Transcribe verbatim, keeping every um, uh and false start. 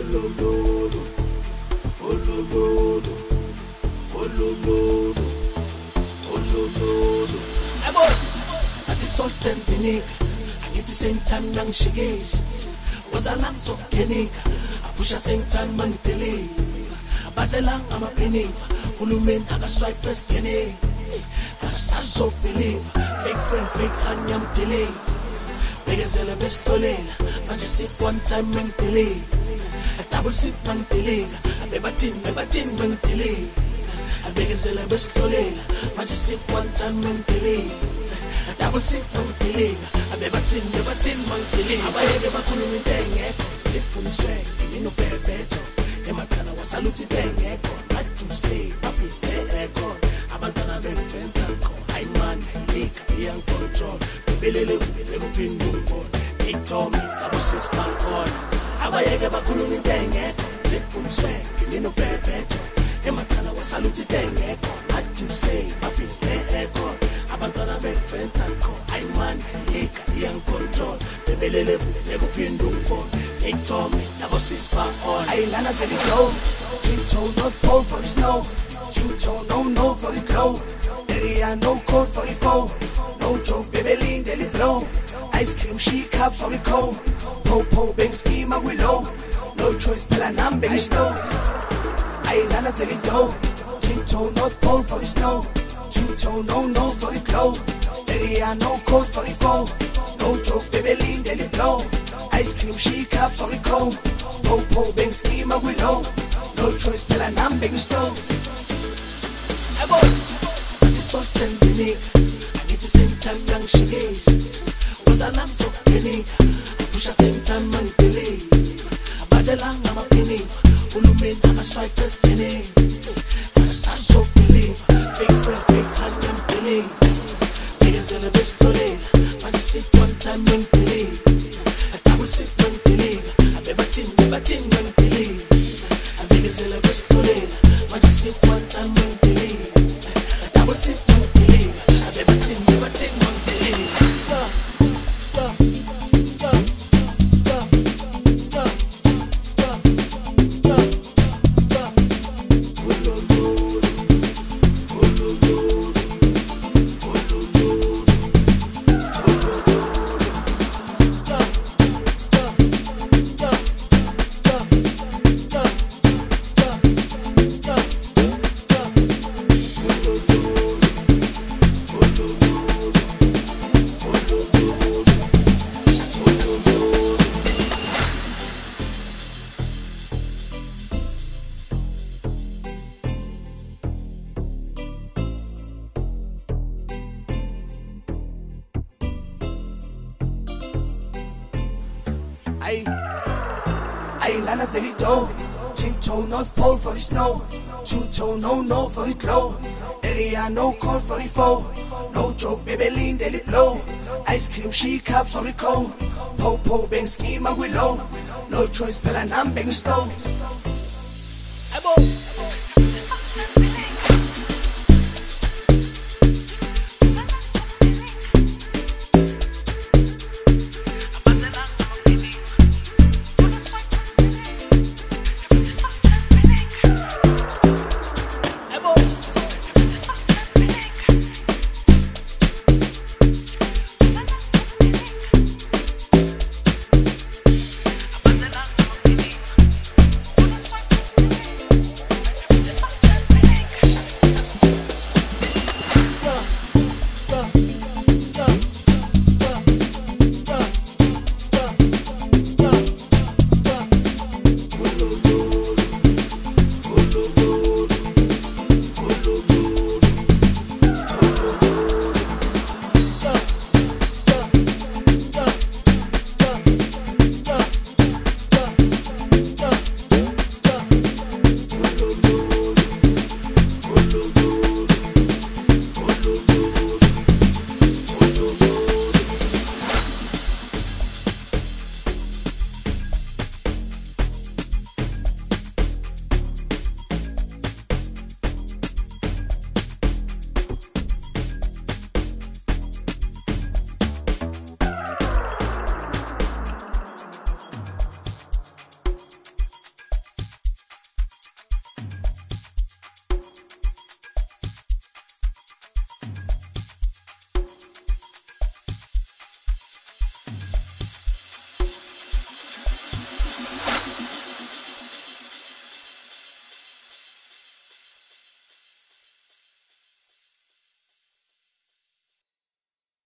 Olololo, olololo, olololo, olololo. Ebo, athi salt and vinegar. Angithi same time nangishikeshi. Wazala ngizokuphenika. Apusha same time mangideliver. Bazelang amapeniva. Hulumeni akaswipe esgene. Asazobelieve. Fake friend, fake honey, I'm delayed. Bekezela besihlolela. Manje sit one time mangideliver. A double sit mangideliver. Abebathini, bebathini mangideliver. Bekezela besihlolela. Manje sit one time mangideliver. A double sit mangideliver. Abebathini, bebathini mangideliver. Abayeke bakhuluma into engekho. Iphumiswe, ngino bebhejo. Emakhana wasaluthi into engekho. What you say, papi's there-ekho. Abantwana beventa kho. Hayi man, ilika iyangicontrol. Bebelele bekuphinda umbone. Big Tommy, double sis bakhona. Abayeke bakhuluma into engekho. Iphumiswe, ngino bebhejo. Emakhana wasaluthi into engekho. What you say, papi's there-ekho. Abantwana beventa kho. Hayi man, ilika iyangicontrol. Bebelele bekuphinda umbone. Big Tommy, double sis bakhona. Ayilana seligo, twin-toe North Pole for the snow. Two-tone, no, no for the glow. Area, no code for the foe. No joke, baby, lean, daily blow. Ice cream, she cup for the cold. Po-po, bang scheme, we low. No choice, pela nam, bang snow. Ayilana seligo, twin-toe North Pole for the snow. Two-tone, no, no for the glow. Area, no code for the foe. No joke, baby, lean, daily blow. Ice cream, she cup for the cold. Po-po, bang scheme, we low. No choice, pela nam, bang snow. Ebo, athi salt and vinegar. Angithi same time nangishikeshi. Wazala ngizokuphenika. Apusha same time mangideliver. Bazelang amapeniva. Hulumeni akaswipe esgene. Asazobelieve. Fake friend, fake honey, I'm delayed. Bekezela besihlolela. Manje sit one time mangideliver. A double sit mangideliver. Abebathini, bebathini mangideliver. Bekezela besihlolela. Manje sit one time mangideliver. Double sit mangideliver. Abebathini, bebathini mangideliver. Ay, Ayilana selido, twin-toe North Pole for the snow. Two-toe, no, no for the glow. Area, no code for the foe. No joke, baby, lean, daily blow. Ice cream, she cup for the cold. Po-po, bang scheme, we low. No choice, pela nam, bang stone.